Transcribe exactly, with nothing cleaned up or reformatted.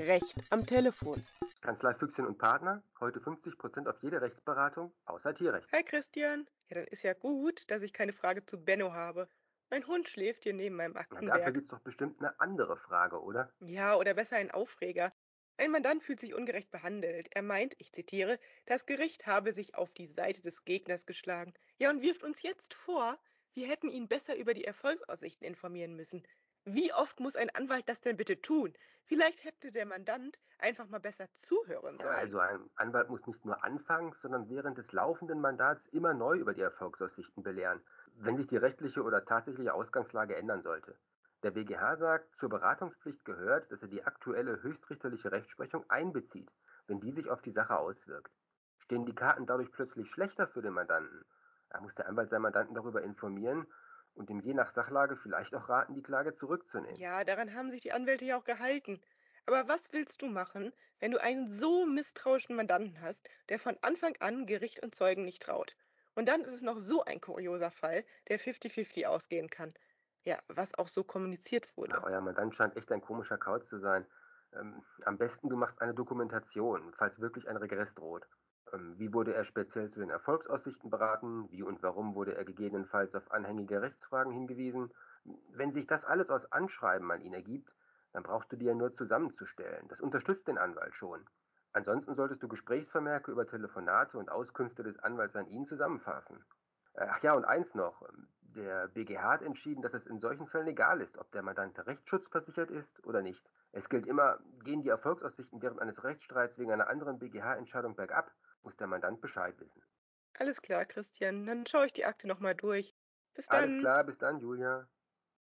Recht am Telefon. Kanzlei Füchschen und Partner, heute fünfzig Prozent auf jede Rechtsberatung, außer Tierrecht. Hi Christian. Ja, dann ist ja gut, dass ich keine Frage zu Benno habe. Mein Hund schläft hier neben meinem Na, dafür Aktenberg. gibt's doch bestimmt eine andere Frage, oder? Ja, oder besser ein Aufreger. Ein Mandant fühlt sich ungerecht behandelt. Er meint, ich zitiere, das Gericht habe sich auf die Seite des Gegners geschlagen. Ja, und wirft uns jetzt vor, wir hätten ihn besser über die Erfolgsaussichten informieren müssen. Wie oft muss ein Anwalt das denn bitte tun? Vielleicht hätte der Mandant einfach mal besser zuhören Ja, sollen. also ein Anwalt muss nicht nur anfangs, sondern während des laufenden Mandats immer neu über die Erfolgsaussichten belehren, wenn sich die rechtliche oder tatsächliche Ausgangslage ändern sollte. Der B G H sagt, zur Beratungspflicht gehört, dass er die aktuelle höchstrichterliche Rechtsprechung einbezieht, wenn die sich auf die Sache auswirkt. Stehen die Karten dadurch plötzlich schlechter für den Mandanten, da muss der Anwalt seinen Mandanten darüber informieren und ihm je nach Sachlage vielleicht auch raten, die Klage zurückzunehmen. Ja, daran haben sich die Anwälte ja auch gehalten. Aber was willst du machen, wenn du einen so misstrauischen Mandanten hast, der von Anfang an Gericht und Zeugen nicht traut? Und dann ist es noch so ein kurioser Fall, der fünfzig fünfzig ausgehen kann. Ja, was auch so kommuniziert Na, wurde. euer Mandant scheint echt ein komischer Kauz zu sein. Ähm, am besten du machst eine Dokumentation, falls wirklich ein Regress droht. Ähm, wie wurde er speziell zu den Erfolgsaussichten beraten? Wie und warum wurde er gegebenenfalls auf anhängige Rechtsfragen hingewiesen? Wenn sich das alles aus Anschreiben an ihn ergibt, dann brauchst du die ja nur zusammenzustellen. Das unterstützt den Anwalt schon. Ansonsten solltest du Gesprächsvermerke über Telefonate und Auskünfte des Anwalts an ihn zusammenfassen. Äh, Ach ja, und eins noch. ähm, Der B G H hat entschieden, dass es in solchen Fällen egal ist, ob der Mandant rechtsschutzversichert ist oder nicht. Es gilt immer, gehen die Erfolgsaussichten während eines Rechtsstreits wegen einer anderen B G H-Entscheidung bergab, muss der Mandant Bescheid wissen. Alles klar, Christian, dann schaue ich die Akte nochmal durch. Bis Alles dann. klar, bis dann, Julia.